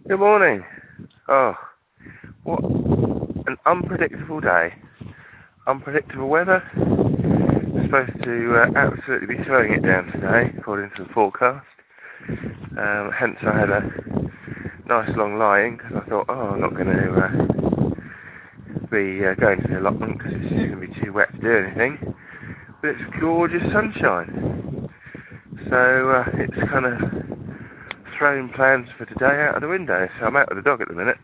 Good morning. Oh, what an unpredictable day. Unpredictable weather. It's supposed to absolutely be slowing it down today, according to the forecast. Hence I had a nice long lie-in, because I thought, I'm not going to be going to the allotment because it's just going to be too wet to do anything. But it's gorgeous sunshine. So it's kind of thrown plans for today out of the window. So I'm out with the dog at the minute.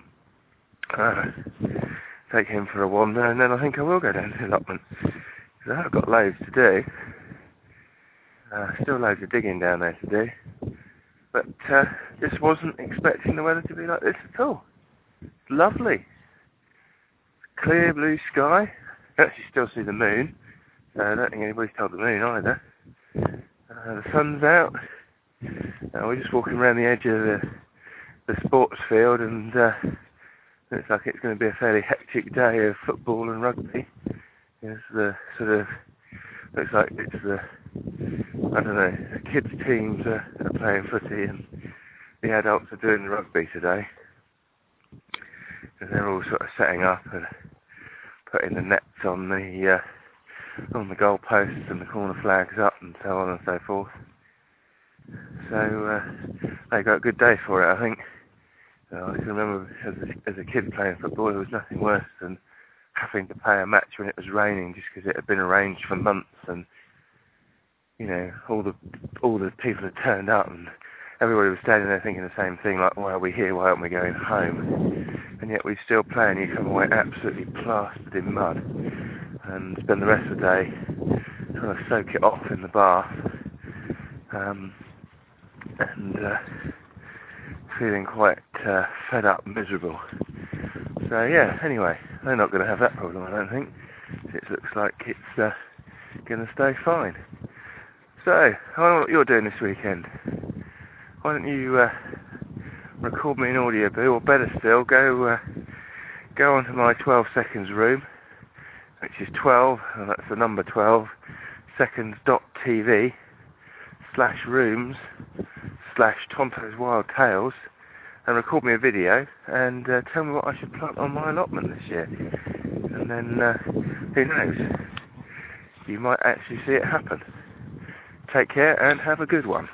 Take him for a wander, and then I think I will go down to the allotment. Because I've got loads to do. Still loads of digging down there to do. But just wasn't expecting the weather to be like this at all. It's lovely. Clear blue sky. You can actually still see the moon. So I don't think anybody's told the moon either. The sun's out. We're just walking around the edge of the sports field, and looks like it's going to be a fairly hectic day of football and rugby. It's the sort of looks like it's the kids teams are playing footy, and the adults are doing the rugby today. And they're all sort of setting up and putting the nets on the goal posts and the corner flags up and so on and so forth. So they got a good day for it, I think. I can remember as a kid playing football, there was nothing worse than having to play a match when it was raining, just because it had been arranged for months, and all the people had turned up, and everybody was standing there thinking the same thing, like, why are we here? Why aren't we going home? And yet we still play, and you come away absolutely plastered in mud, and spend the rest of the day trying to soak it off in the bath, and feeling quite fed up, miserable. So yeah, anyway, they're not going to have that problem, I don't think. It looks like it's going to stay fine. So, I don't know what you're doing this weekend. Why don't you record me an audio boo, or better still, go onto my 12 seconds room, which is 12, and that's the number 12, seconds.tv/rooms/Tonto's Wild Tales, and record me a video, and tell me what I should plant on my allotment this year. And then, who knows, you might actually see it happen. Take care, and have a good one.